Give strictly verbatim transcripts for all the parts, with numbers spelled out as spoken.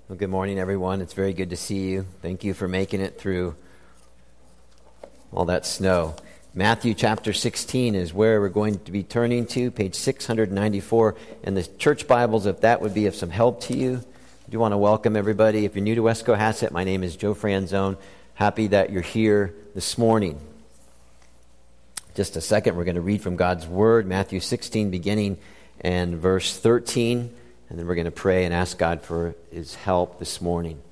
Well, good morning, everyone. It's very good to see you. Thank you for making it through all that snow. Matthew chapter sixteen is where we're going to be turning to, page six ninety-four in the church Bibles, if that would be of some help to you. I do want to welcome everybody. If you're new to West Cohasset, my name is Joe Franzone. Happy that you're here this morning. Just a second, we're going to read from God's Word, Matthew sixteen, beginning and verse thirteen. And then we're going to pray and ask God for His help this morning.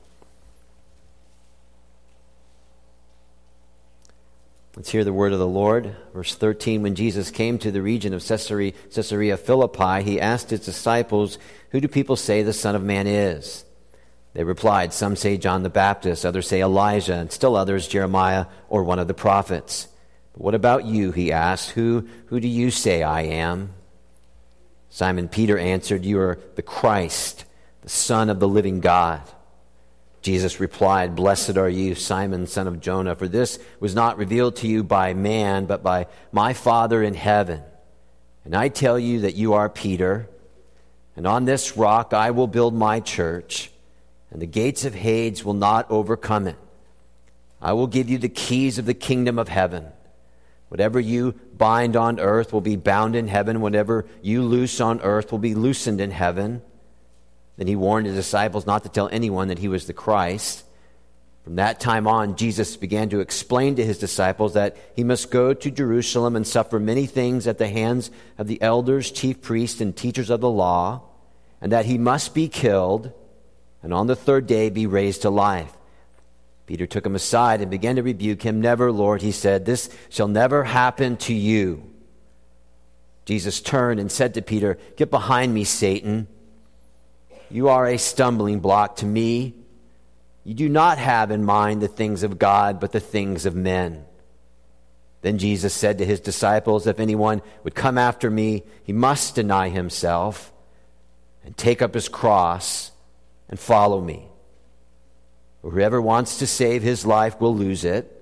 Let's hear the word of the Lord. Verse thirteen, when Jesus came to the region of Caesarea, Caesarea Philippi, He asked His disciples, "Who do people say the Son of Man is?" They replied, "Some say John the Baptist, others say Elijah, and still others Jeremiah or one of the prophets." "But what about you?" He asked. Who, who do you say I am?" Simon Peter answered, "You are the Christ, the Son of the living God." Jesus replied, "Blessed are you, Simon, son of Jonah, for this was not revealed to you by man, but by my Father in heaven. And I tell you that you are Peter, and on this rock I will build my church, and the gates of Hades will not overcome it. I will give you the keys of the kingdom of heaven. Whatever you bind on earth will be bound in heaven. Whatever you loose on earth will be loosened in heaven." Then He warned His disciples not to tell anyone that He was the Christ. From that time on, Jesus began to explain to His disciples that He must go to Jerusalem and suffer many things at the hands of the elders, chief priests, and teachers of the law, and that He must be killed, and on the third day be raised to life. Peter took Him aside and began to rebuke Him. "Never, Lord," he said, "this shall never happen to you." Jesus turned and said to Peter, "Get behind me, Satan. You are a stumbling block to me. You do not have in mind the things of God, but the things of men." Then Jesus said to His disciples, "If anyone would come after me, he must deny himself and take up his cross and follow me. Whoever wants to save his life will lose it,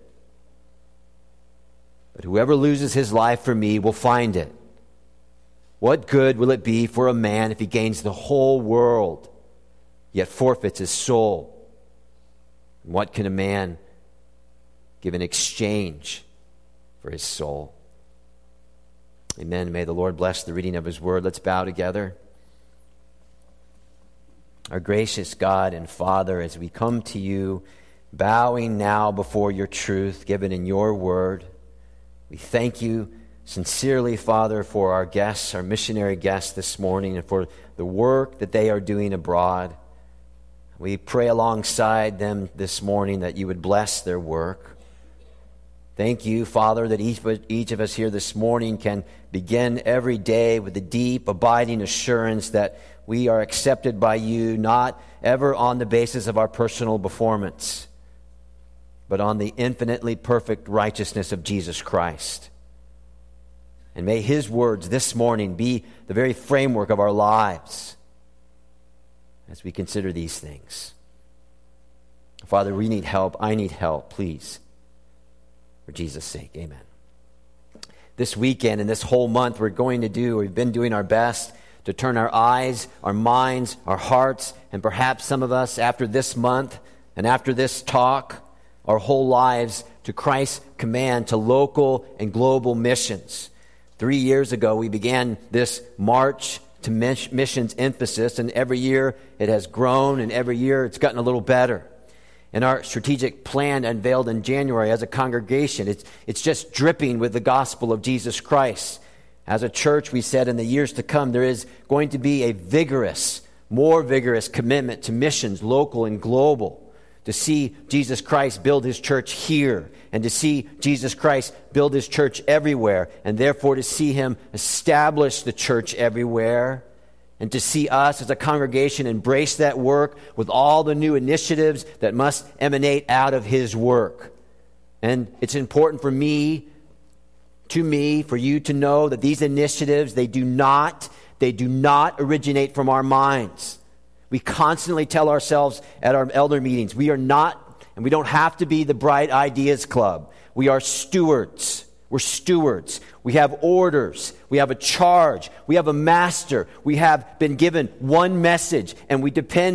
but whoever loses his life for me will find it. What good will it be for a man if he gains the whole world, yet forfeits his soul? And what can a man give in exchange for his soul?" Amen. May the Lord bless the reading of His word. Let's bow together. Our gracious God and Father, as we come to You, bowing now before Your truth given in Your word, we thank You sincerely, Father, for our guests, our missionary guests this morning, and for the work that they are doing abroad. We pray alongside them this morning that You would bless their work. Thank You, Father, that each, each of us here this morning can begin every day with the deep, abiding assurance that we are accepted by You, not ever on the basis of our personal performance, but on the infinitely perfect righteousness of Jesus Christ. And may His words this morning be the very framework of our lives as we consider these things. Father, we need help. I need help. Please, for Jesus' sake, amen. This weekend and this whole month we're going to do, we've been doing our best to turn our eyes, our minds, our hearts, and perhaps some of us after this month and after this talk, our whole lives to Christ's command to local and global missions. Three years ago, we began this march to missions emphasis, and every year it has grown, and every year it's gotten a little better. And our strategic plan unveiled in January as a congregation, it's, it's just dripping with the gospel of Jesus Christ. As a church, we said in the years to come, there is going to be a vigorous, more vigorous commitment to missions, local and global, to see Jesus Christ build His church here, and to see Jesus Christ build His church everywhere, and therefore to see Him establish the church everywhere, and to see us as a congregation embrace that work with all the new initiatives that must emanate out of His work. And it's important for me, to me, for you to know that these initiatives, they do not, they do not originate from our minds. We constantly tell ourselves at our elder meetings, we are not, and we don't have to be the Bright Ideas Club. We are stewards. We're stewards. We have orders. We have a charge. We have a master. We have been given one message, and we depend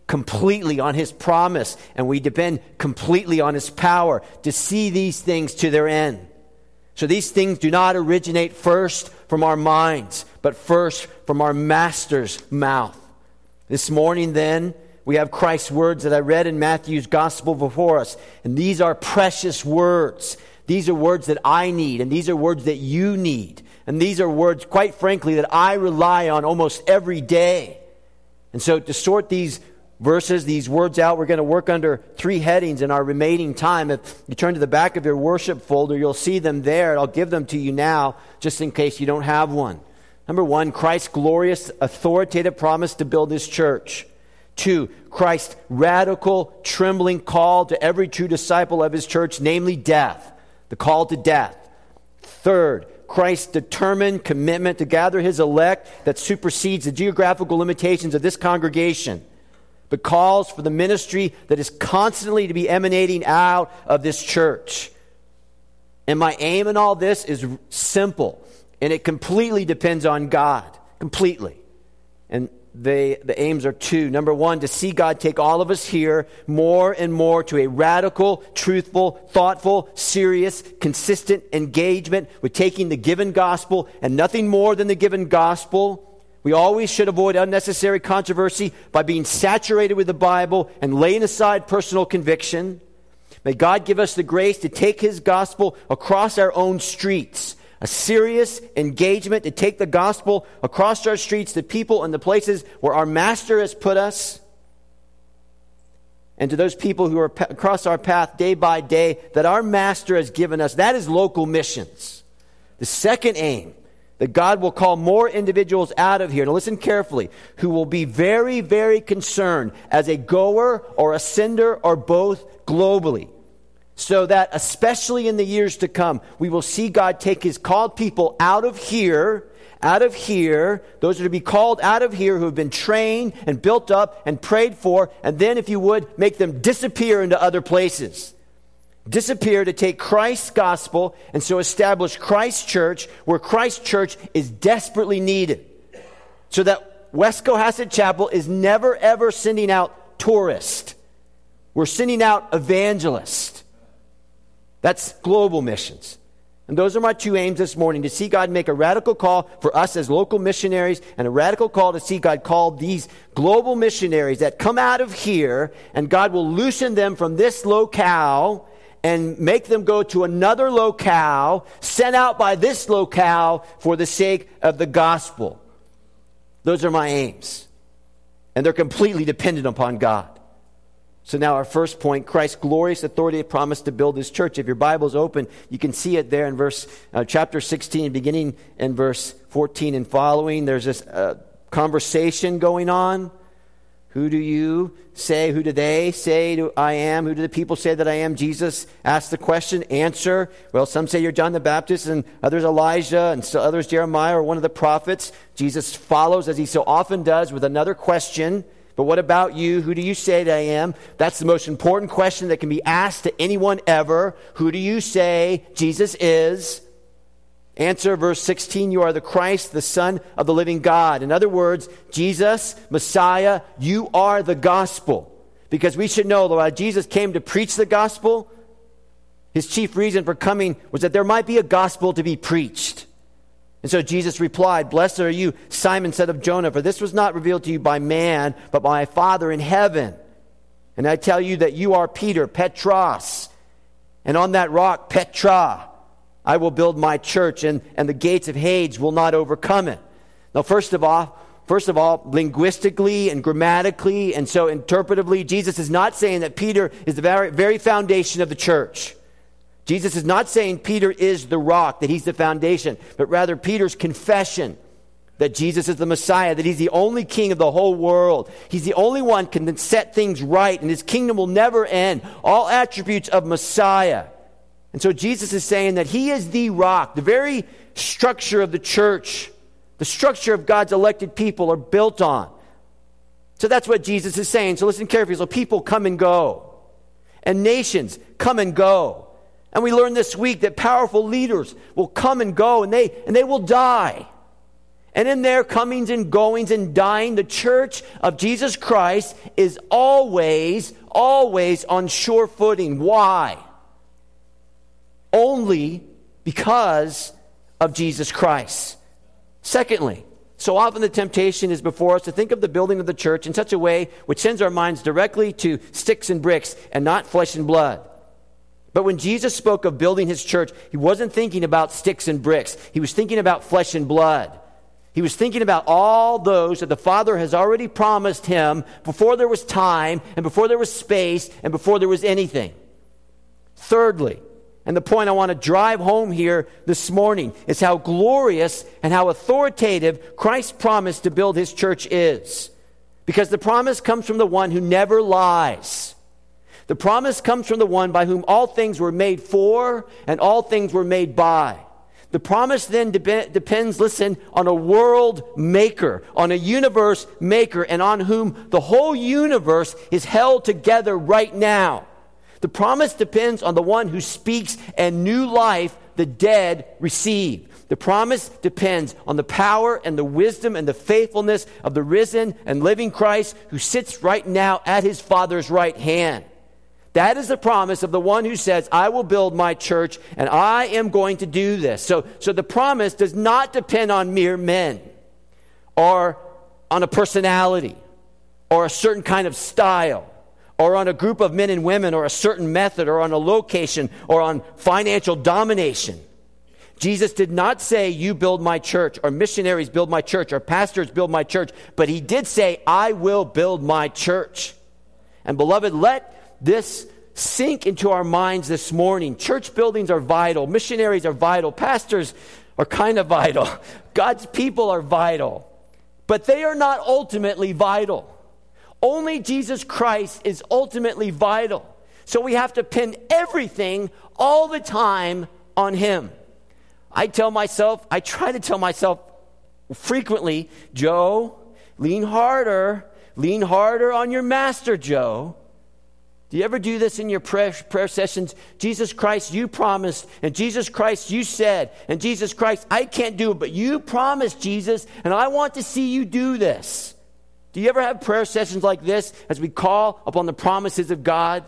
completely on his promise, and we depend completely on his power to see these things to their end. So these things do not originate first from our minds, but first from our Master's mouth. This morning then, we have Christ's words that I read in Matthew's gospel before us. And these are precious words. These are words that I need, and these are words that you need. And these are words, quite frankly, that I rely on almost every day. And so to sort these verses, these words out, we're going to work under three headings in our remaining time. If you turn to the back of your worship folder, you'll see them there. I'll give them to you now, just in case you don't have one. Number one, Christ's glorious, authoritative promise to build his church. Two, Christ's radical, trembling call to every true disciple of his church, namely death, the call to death. Third, Christ's determined commitment to gather his elect that supersedes the geographical limitations of this congregation, but calls for the ministry that is constantly to be emanating out of this church. And my aim in all this is simple, and it completely depends on God, completely. And they, the aims are two. Number one, to see God take all of us here more and more to a radical, truthful, thoughtful, serious, consistent engagement with taking the given gospel and nothing more than the given gospel. We always should avoid unnecessary controversy by being saturated with the Bible and laying aside personal conviction. May God give us the grace to take his gospel across our own streets. A serious engagement to take the gospel across our streets to people and the places where our Master has put us. And to those people who are pa- across our path day by day that our Master has given us. That is local missions. The second aim, that God will call more individuals out of here, now listen carefully, who will be very, very concerned as a goer or a sender or both globally. So that, especially in the years to come, we will see God take his called people out of here, out of here, those are to be called out of here who have been trained and built up and prayed for, and then, if you would, make them disappear into other places. Disappear to take Christ's gospel and so establish Christ's church where Christ's church is desperately needed. So that West Cohasset Chapel is never ever sending out tourists. We're sending out evangelists. That's global missions. And those are my two aims this morning, to see God make a radical call for us as local missionaries and a radical call to see God call these global missionaries that come out of here, and God will loosen them from this locale and make them go to another locale, sent out by this locale for the sake of the gospel. Those are my aims. And they're completely dependent upon God. So now our first point, Christ's glorious authority promised to build his church. If your Bible's open, you can see it there in verse uh, chapter sixteen, beginning in verse fourteen and following. There's this uh, conversation going on. Who do you say, who do they say to I am? Who do the people say that I am? Jesus asked the question, answer. Well, some say you're John the Baptist, and others Elijah, and so others Jeremiah or one of the prophets. Jesus follows, as he so often does, with another question. But what about you? Who do you say that I am? That's the most important question that can be asked to anyone ever. Who do you say Jesus is? Answer, verse sixteen, you are the Christ, the Son of the living God. In other words, Jesus, Messiah, you are the gospel. Because we should know that while Jesus came to preach the gospel, his chief reason for coming was that there might be a gospel to be preached. And so Jesus replied, blessed are you, Simon, son of Jonah, for this was not revealed to you by man, but by my Father in heaven. And I tell you that you are Peter, Petros, and on that rock, Petra, I will build my church, and, and the gates of Hades will not overcome it. Now, first of all, first of all, linguistically and grammatically and so interpretively, Jesus is not saying that Peter is the very, very foundation of the church. Jesus is not saying Peter is the rock, that he's the foundation, but rather Peter's confession that Jesus is the Messiah, that he's the only king of the whole world. He's the only one who can set things right, and his kingdom will never end. All attributes of Messiah. And so Jesus is saying that he is the rock. The very structure of the church, the structure of God's elected people are built on. So that's what Jesus is saying. So listen carefully. So people come and go. And nations come and go. And we learned this week that powerful leaders will come and go, and they, and they will die. And in their comings and goings and dying, the church of Jesus Christ is always, always on sure footing. Why? Only because of Jesus Christ. Secondly, so often the temptation is before us to think of the building of the church in such a way which sends our minds directly to sticks and bricks and not flesh and blood. But when Jesus spoke of building his church, he wasn't thinking about sticks and bricks. He was thinking about flesh and blood. He was thinking about all those that the Father has already promised him before there was time and before there was space and before there was anything. Thirdly, and the point I want to drive home here this morning is how glorious and how authoritative Christ's promise to build his church is. Because the promise comes from the one who never lies. The promise comes from the one by whom all things were made for and all things were made by. The promise then de- depends, listen, on a world maker, on a universe maker, and on whom the whole universe is held together right now. The promise depends on the one who speaks and new life the dead receive. The promise depends on the power and the wisdom and the faithfulness of the risen and living Christ who sits right now at his Father's right hand. That is the promise of the one who says, I will build my church and I am going to do this. So, so the promise does not depend on mere men or on a personality or a certain kind of style, or on a group of men and women, or a certain method, or on a location, or on financial domination. Jesus did not say, you build my church, or missionaries build my church, or pastors build my church, but he did say, I will build my church. And beloved, let this sink into our minds this morning. Church buildings are vital. Missionaries are vital. Pastors are kind of vital. God's people are vital. But they are not ultimately vital. Only Jesus Christ is ultimately vital. So we have to pin everything all the time on him. I tell myself, I try to tell myself frequently, Joe, lean harder. Lean harder on your master, Joe. Do you ever do this in your prayer, prayer sessions? Jesus Christ, you promised, and Jesus Christ, you said, and Jesus Christ, I can't do it, but you promised, Jesus, and I want to see you do this. Do you ever have prayer sessions like this as we call upon the promises of God?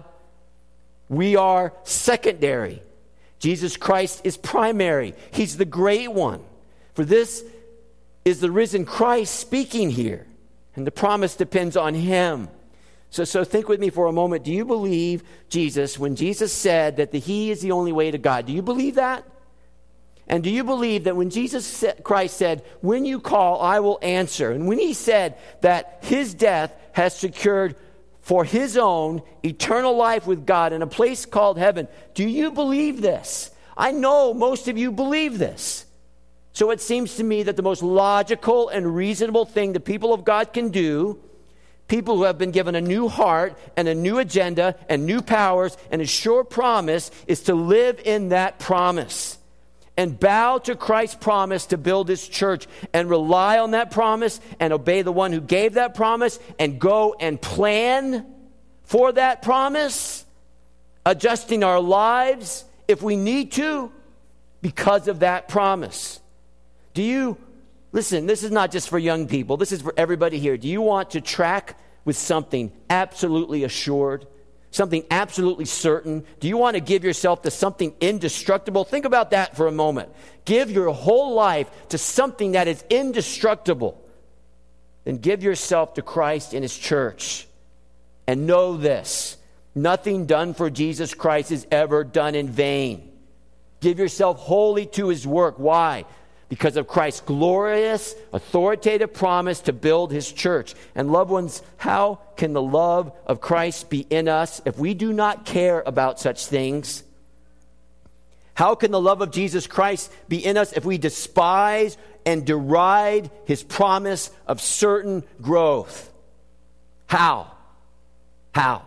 We are secondary. Jesus Christ is primary. He's the great one. For this is the risen Christ speaking here, and the promise depends on him. So, so think with me for a moment. Do you believe Jesus, when Jesus said that the he is the only way to God, do you believe that? And do you believe that when Jesus Christ said, when you call, I will answer, and when he said that his death has secured for his own eternal life with God in a place called heaven, do you believe this? I know most of you believe this. So it seems to me that the most logical and reasonable thing the people of God can do, people who have been given a new heart and a new agenda and new powers and a sure promise, is to live in that promise and bow to Christ's promise to build his church and rely on that promise and obey the one who gave that promise and go and plan for that promise, adjusting our lives if we need to because of that promise. Do you, listen, this is not just for young people. This is for everybody here. Do you want to track with something absolutely assured? Something absolutely certain? Do you want to give yourself to something indestructible? Think about that for a moment. Give your whole life to something that is indestructible. Then give yourself to Christ and his church. And know this, nothing done for Jesus Christ is ever done in vain. Give yourself wholly to his work. Why? Because of Christ's glorious, authoritative promise to build his church. And loved ones, how can the love of Christ be in us if we do not care about such things? How can the love of Jesus Christ be in us if we despise and deride his promise of certain growth? How? How?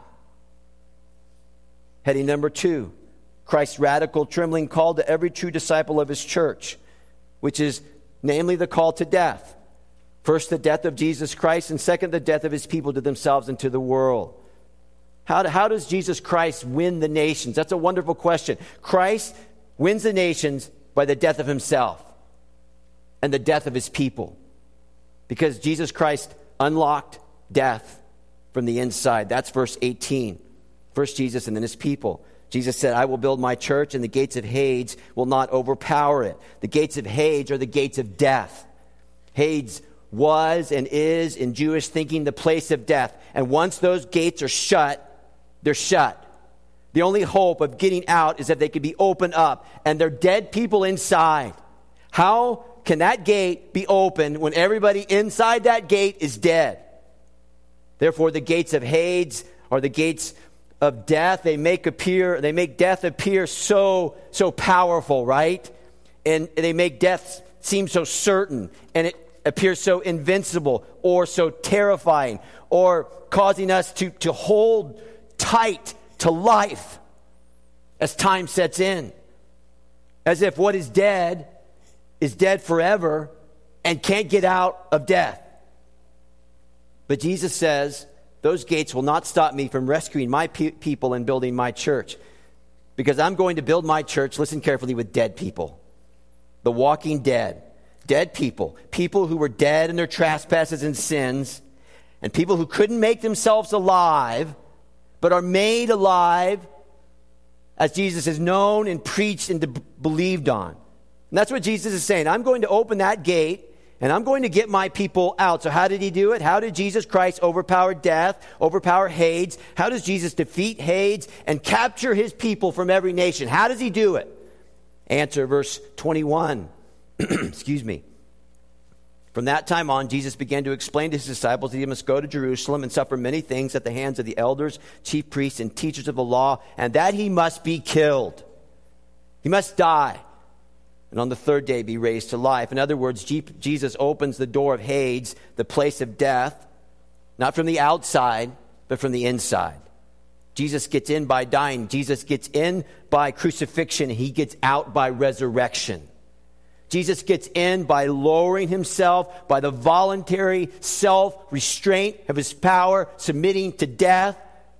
Heading number two, Christ's radical, trembling call to every true disciple of his church, which is namely the call to death. First, the death of Jesus Christ, and second, the death of his people to themselves and to the world. How, how does Jesus Christ win the nations? That's a wonderful question. Christ wins the nations by the death of himself and the death of his people. Because Jesus Christ unlocked death from the inside. That's verse eighteen. First Jesus and then his people. Jesus said, I will build my church and the gates of Hades will not overpower it. The gates of Hades are the gates of death. Hades was and is in Jewish thinking the place of death. And once those gates are shut, they're shut. The only hope of getting out is that they could be opened up and there are dead people inside. How can that gate be opened when everybody inside that gate is dead? Therefore, the gates of Hades are the gates of death. They make appear, they make death appear so, so powerful, right? And they make death seem so certain, and it appears so invincible or so terrifying, or causing us to, to hold tight to life as time sets in. As if what is dead is dead forever and can't get out of death. But Jesus says, those gates will not stop me from rescuing my pe- people and building my church. Because I'm going to build my church, listen carefully, with dead people. The walking dead. Dead people. People who were dead in their trespasses and sins. And people who couldn't make themselves alive, but are made alive as Jesus is known and preached and b- believed on. And that's what Jesus is saying. I'm going to open that gate and I'm going to get my people out. So how did he do it? How did Jesus Christ overpower death, overpower Hades? How does Jesus defeat Hades and capture his people from every nation? How does he do it? Answer, verse twenty-one. Excuse me. From that time on, Jesus began to explain to his disciples that he must go to Jerusalem and suffer many things at the hands of the elders, chief priests, and teachers of the law, and that he must be killed. He must die, and on the third day be raised to life. In other words, Jesus opens the door of Hades, the place of death, not from the outside, but from the inside. Jesus gets in by dying. Jesus gets in by crucifixion. He gets out by resurrection. Jesus gets in by lowering himself, by the voluntary self-restraint of his power, submitting to death.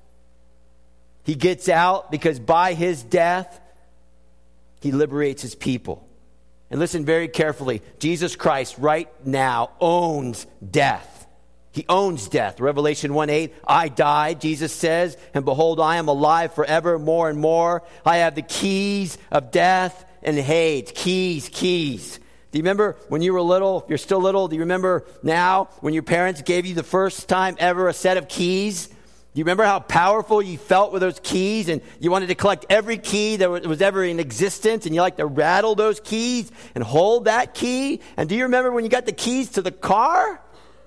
He gets out because by his death, he liberates his people. And listen very carefully. Jesus Christ right now owns death. He owns death. Revelation one eight, I died, Jesus says, and behold, I am alive forever, more and more. I have the keys of death and Hades. Keys, keys. Do you remember when you were little, if you're still little, do you remember now when your parents gave you the first time ever a set of keys? Do you remember how powerful you felt with those keys, and you wanted to collect every key that was ever in existence, and you like to rattle those keys and hold that key? And do you remember when you got the keys to the car?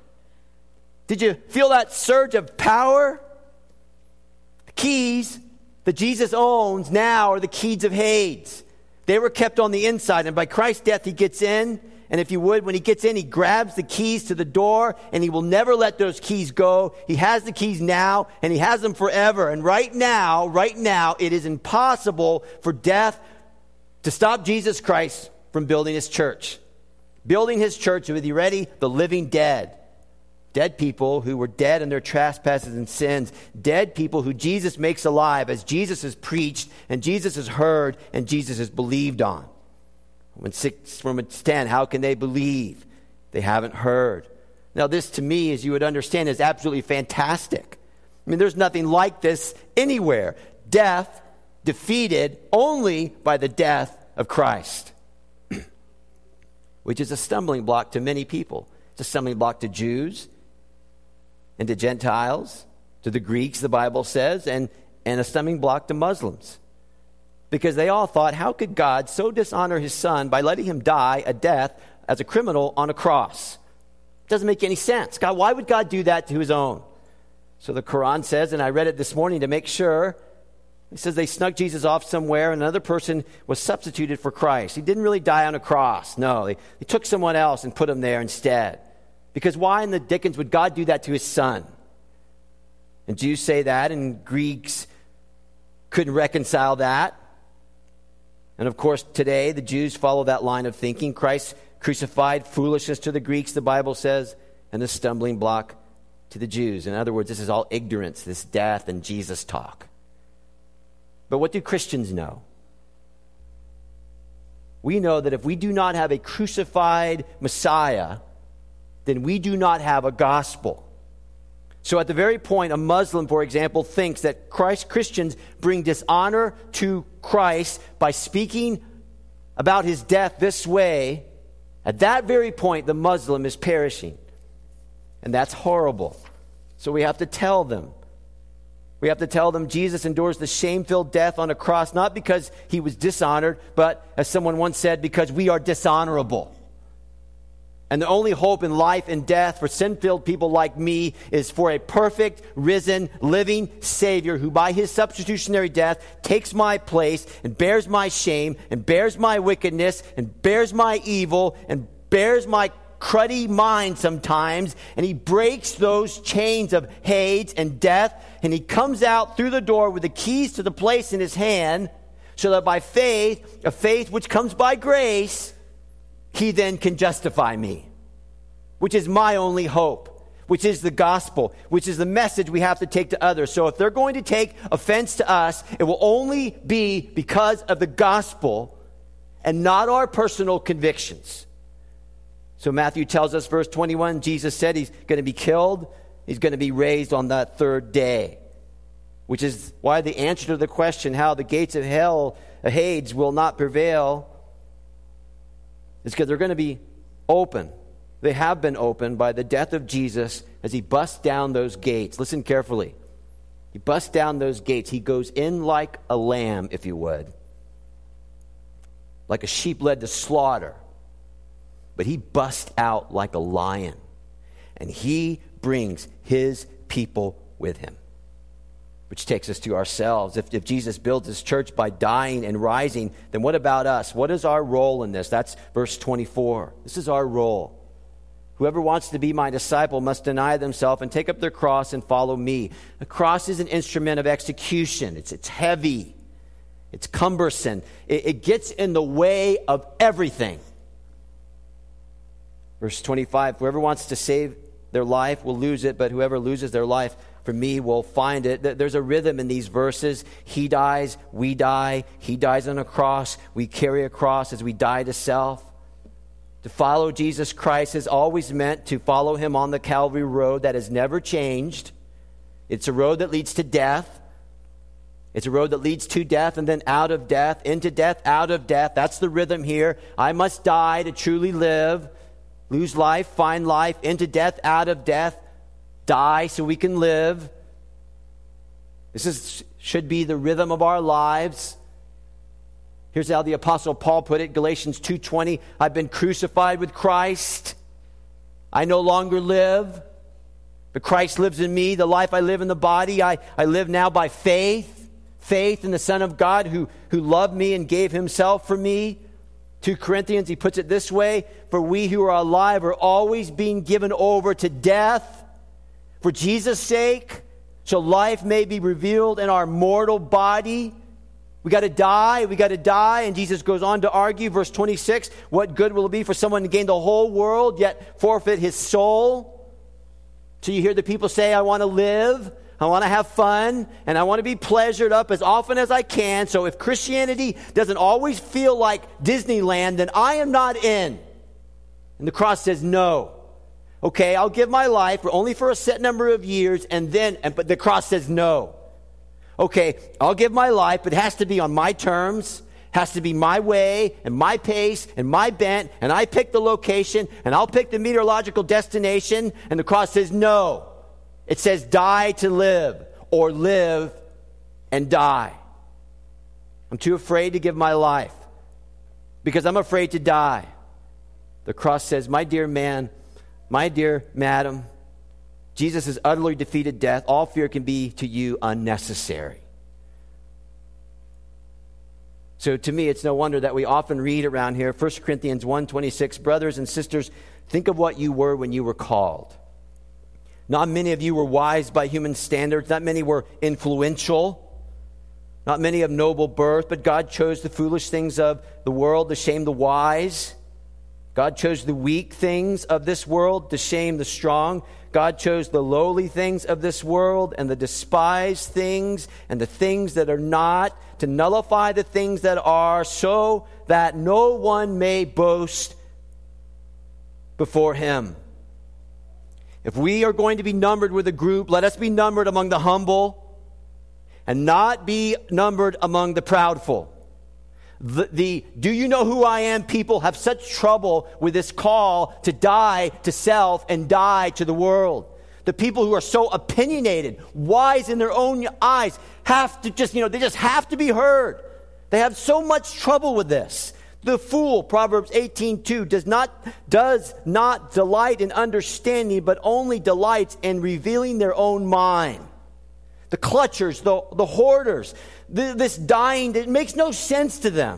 Did you feel that surge of power? The keys that Jesus owns now are the keys of Hades. They were kept on the inside, and by Christ's death, he gets in. And if you would, when he gets in, he grabs the keys to the door, and he will never let those keys go. He has the keys now, and he has them forever. And right now, right now, it is impossible for death to stop Jesus Christ from building his church. Building his church with, you ready? The living dead. Dead people who were dead in their trespasses and sins. Dead people who Jesus makes alive as Jesus is preached and Jesus is heard and Jesus is believed on. Romans six, Romans ten, how can they believe? They haven't heard. Now this to me, as you would understand, is absolutely fantastic. I mean, there's nothing like this anywhere. Death defeated only by the death of Christ. Which is a stumbling block to many people. It's a stumbling block to Jews and to Gentiles, to the Greeks, the Bible says, and, and a stumbling block to Muslims. Because they all thought, how could God so dishonor his son by letting him die a death as a criminal on a cross? It doesn't make any sense. God, why would God do that to his own? So the Quran says, and I read it this morning to make sure, it says they snuck Jesus off somewhere and another person was substituted for Christ. He didn't really die on a cross. No, they, they took someone else and put him there instead. Because why in the dickens would God do that to his son? And Jews say that, and Greeks couldn't reconcile that. And of course, today, the Jews follow that line of thinking. Christ crucified, foolishness to the Greeks, the Bible says, and a stumbling block to the Jews. In other words, this is all ignorance, this death and Jesus talk. But what do Christians know? We know that if we do not have a crucified Messiah, then we do not have a gospel. So at the very point, a Muslim, for example, thinks that Christ Christians bring dishonor to Christ by speaking about his death this way. At that very point, the Muslim is perishing. And that's horrible. So we have to tell them. We have to tell them Jesus endures the shame-filled death on a cross, not because he was dishonored, but, as someone once said, because we are dishonorable. And the only hope in life and death for sin-filled people like me is for a perfect, risen, living Savior who by his substitutionary death takes my place and bears my shame and bears my wickedness and bears my evil and bears my cruddy mind sometimes, and he breaks those chains of hate and death, and he comes out through the door with the keys to the place in his hand, so that by faith, a faith which comes by grace, he then can justify me, which is my only hope, which is the gospel, which is the message we have to take to others. So if they're going to take offense to us, it will only be because of the gospel and not our personal convictions. So Matthew tells us, verse twenty-one, Jesus said he's going to be killed. He's going to be raised on that third day, which is why the answer to the question how the gates of hell, Hades, will not prevail is because they're going to be open. They have been opened by the death of Jesus as he busts down those gates. Listen carefully. He busts down those gates. He goes in like a lamb, if you would, like a sheep led to slaughter. But he busts out like a lion, and he brings his people with him. Which takes us to ourselves. If, if Jesus builds his church by dying and rising, then what about us? What is our role in this? That's verse twenty-four. This is our role. Whoever wants to be my disciple must deny themselves and take up their cross and follow me. The cross is an instrument of execution. It's, it's heavy. It's cumbersome. It, it gets in the way of everything. Verse twenty-five, whoever wants to save their life will lose it, but whoever loses their life for me will find it. There's a rhythm in these verses. He dies, we die. He dies on a cross. We carry a cross as we die to self. To follow Jesus Christ has always meant to follow him on the Calvary road. That has never changed. It's a road that leads to death. It's a road that leads to death and then out of death, into death, out of death. That's the rhythm here. I must die to truly live. Lose life, find life, into death, out of death, die so we can live. This is, should be the rhythm of our lives. Here's how the Apostle Paul put it, Galatians two twenty, I've been crucified with Christ. I no longer live, but Christ lives in me. The life I live in the body, I, I live now by faith. Faith in the Son of God who, who loved me and gave himself for me. Second Corinthians, he puts it this way, for we who are alive are always being given over to death for Jesus' sake, so life may be revealed in our mortal body. We got to die, we got to die. And Jesus goes on to argue, verse twenty-six, what good will it be for someone to gain the whole world, yet forfeit his soul? So you hear the people say, I want to live, I want to have fun, and I want to be pleasured up as often as I can. So if Christianity doesn't always feel like Disneyland, then I am not in. And the cross says no. Okay, I'll give my life for only for a set number of years, and then, and, but the cross says no. Okay, I'll give my life, but it has to be on my terms, has to be my way, and my pace, and my bent, and I pick the location, and I'll pick the meteorological destination, and the cross says no. It says die to live, or live and die. I'm too afraid to give my life because I'm afraid to die. The cross says, my dear man, my dear madam, Jesus has utterly defeated death. All fear can be to you unnecessary. So to me, it's no wonder that we often read around here, First Corinthians one twenty-six, brothers and sisters, think of what you were when you were called. Not many of you were wise by human standards. Not many were influential. Not many of noble birth. But God chose the foolish things of the world to shame the wise. God chose the weak things of this world to shame the strong. God chose the lowly things of this world and the despised things and the things that are not to nullify the things that are, so that no one may boast before him. If we are going to be numbered with a group, let us be numbered among the humble and not be numbered among the proudful. The, the do you know who I am people have such trouble with this call to die to self and die to the world. The people who are so opinionated, wise in their own eyes, have to just, you know, they just have to be heard. They have so much trouble with this. The fool, Proverbs eighteen two, does not, does not delight in understanding, but only delights in revealing their own mind. The clutchers, the, the hoarders, the, this dying, it makes no sense to them.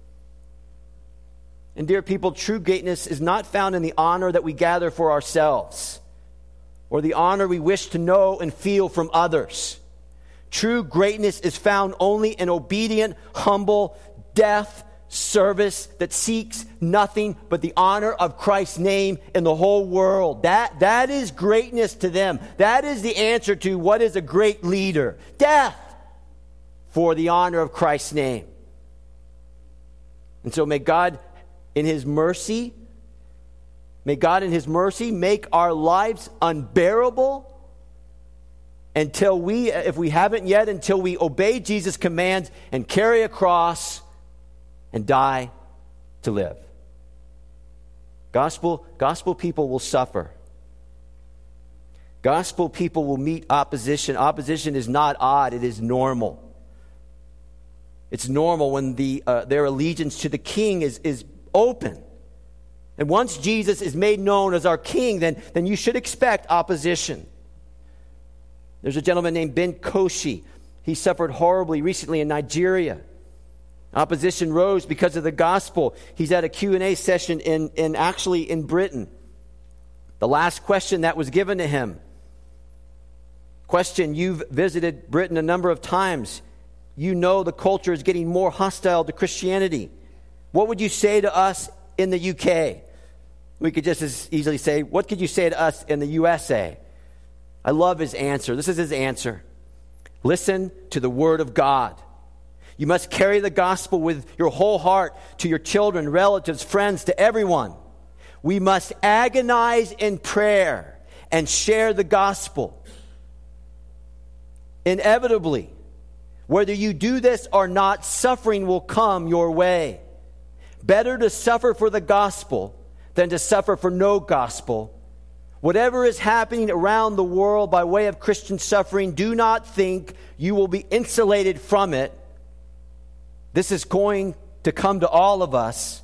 And dear people, true greatness is not found in the honor that we gather for ourselves or the honor we wish to know and feel from others. True greatness is found only in obedient, humble, deaf service that seeks nothing but the honor of Christ's name in the whole world. That, that is greatness to them. That is the answer to what is a great leader. Death for the honor of Christ's name. And so may God in His mercy, may God in His mercy make our lives unbearable until we, if we haven't yet, until we obey Jesus' commands and carry a cross and die to live. Gospel, gospel people will suffer. Gospel people will meet opposition. Opposition is not odd, it is normal. It's normal when the uh, their allegiance to the king is, is open. And once Jesus is made known as our king, then, then you should expect opposition. There's a gentleman named Ben Koshi. He suffered horribly recently in Nigeria. Opposition rose because of the gospel. He's at a Q and A session in, in actually in Britain. The last question that was given to him. Question, you've visited Britain a number of times. You know the culture is getting more hostile to Christianity. What would you say to us in the U K? We could just as easily say, what could you say to us in the U S A? I love his answer. This is his answer. Listen to the word of God. You must carry the gospel with your whole heart to your children, relatives, friends, to everyone. We must agonize in prayer and share the gospel. Inevitably, whether you do this or not, suffering will come your way. Better to suffer for the gospel than to suffer for no gospel. Whatever is happening around the world by way of Christian suffering, do not think you will be insulated from it. This is going to come to all of us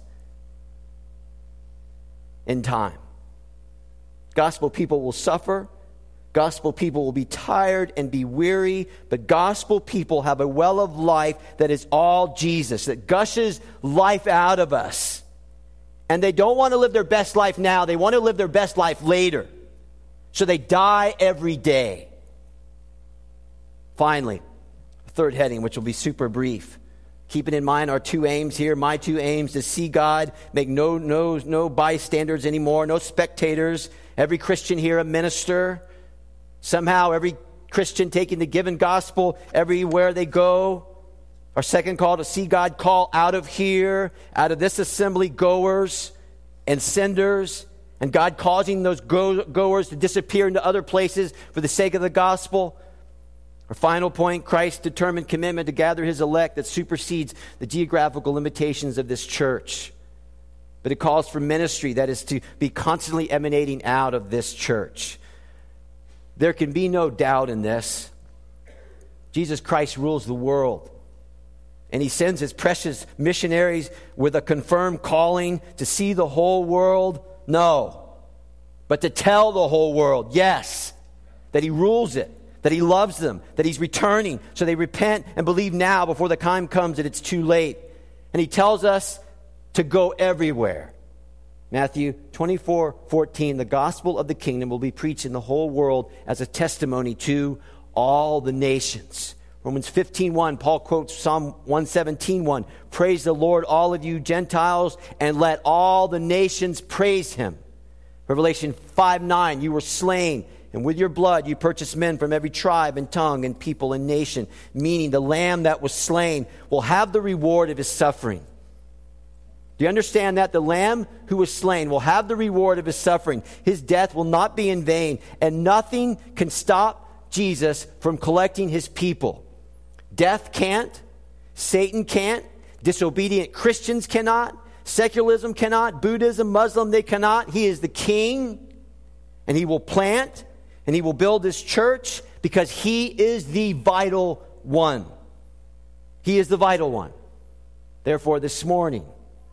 in time. Gospel people will suffer. Gospel people will be tired and be weary. But gospel people have a well of life that is all Jesus, that gushes life out of us. And they don't want to live their best life now. They want to live their best life later. So they die every day. Finally, third heading, which will be super brief. Keeping in mind our two aims here, my two aims to see God, make no no no bystanders anymore, no spectators. Every Christian here a minister. Somehow every Christian taking the given gospel everywhere they go. Our second call to see God call out of here, out of this assembly, goers and senders, and God causing those go- goers to disappear into other places for the sake of the gospel. Our final point, Christ's determined commitment to gather His elect that supersedes the geographical limitations of this church. But it calls for ministry that is to be constantly emanating out of this church. There can be no doubt in this. Jesus Christ rules the world. And He sends His precious missionaries with a confirmed calling to see the whole world. No. But to tell the whole world, yes, that He rules it. That He loves them, that He's returning, so they repent and believe now before the time comes that it's too late. And He tells us to go everywhere. Matthew twenty-four fourteen, the gospel of the kingdom will be preached in the whole world as a testimony to all the nations. Romans fifteen one, Paul quotes Psalm one seventeen one, praise the Lord, all of you Gentiles, and let all the nations praise Him. Revelation five nine, you were slain, and with your blood you purchased men from every tribe and tongue and people and nation, meaning the Lamb that was slain will have the reward of His suffering. Do you understand that? The Lamb who was slain will have the reward of his suffering. His death will not be in vain, and nothing can stop Jesus from collecting his people. Death can't. Satan can't. Disobedient Christians cannot. Secularism cannot. Buddhism, Muslim, they cannot. He is the king, and he will plant, and he will build his church because he is the vital one. He is the vital one. Therefore, this morning,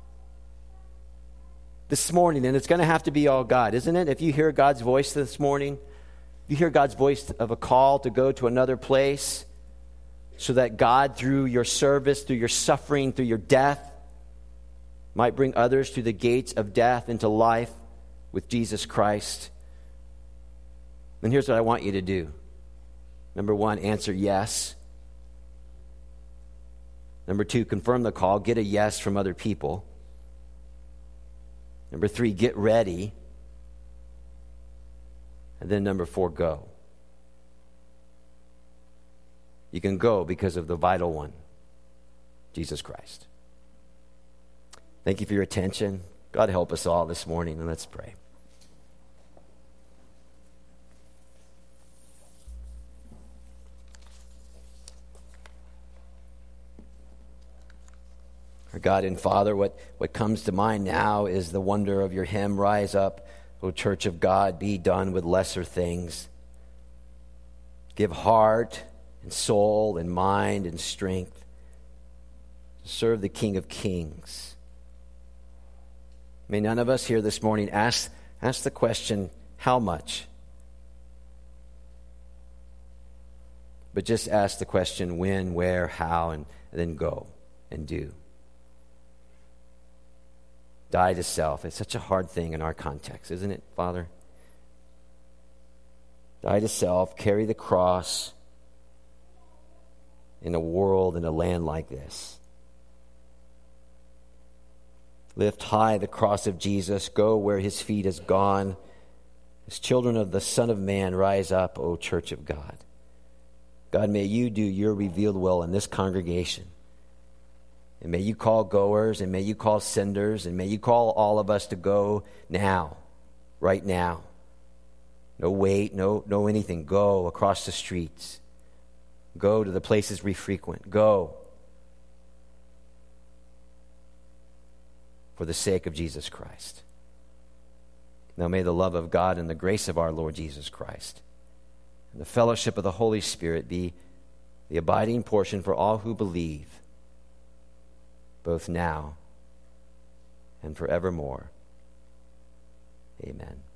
this morning, and it's going to have to be all God, isn't it? If you hear God's voice this morning, you hear God's voice of a call to go to another place so that God, through your service, through your suffering, through your death, might bring others through the gates of death into life with Jesus Christ. Then here's what I want you to do. Number one, answer yes. Number two, confirm the call. Get a yes from other people. Number three, get ready. And then number four, go. You can go because of the vital one, Jesus Christ. Thank you for your attention. God help us all this morning, and let's pray. Our God and Father, what, what comes to mind now is the wonder of your hymn, Rise Up, O Church of God, be done with lesser things. Give heart and soul and mind and strength to serve the King of Kings. May none of us here this morning ask, ask the question, how much? But just ask the question, when, where, how, and, and then go and do. Die to self. It's such a hard thing in our context, isn't it, Father? Die to self, carry the cross in a world, in a land like this. Lift high the cross of Jesus. Go where his feet has gone. As children of the Son of Man, rise up, O Church of God. God, may you do your revealed will in this congregation. And may you call goers, and may you call senders, and may you call all of us to go now, right now. No wait, no, no anything. Go across the streets. Go to the places we frequent. Go for the sake of Jesus Christ. Now may the love of God and the grace of our Lord Jesus Christ and the fellowship of the Holy Spirit be the abiding portion for all who believe, both now and forevermore. Amen.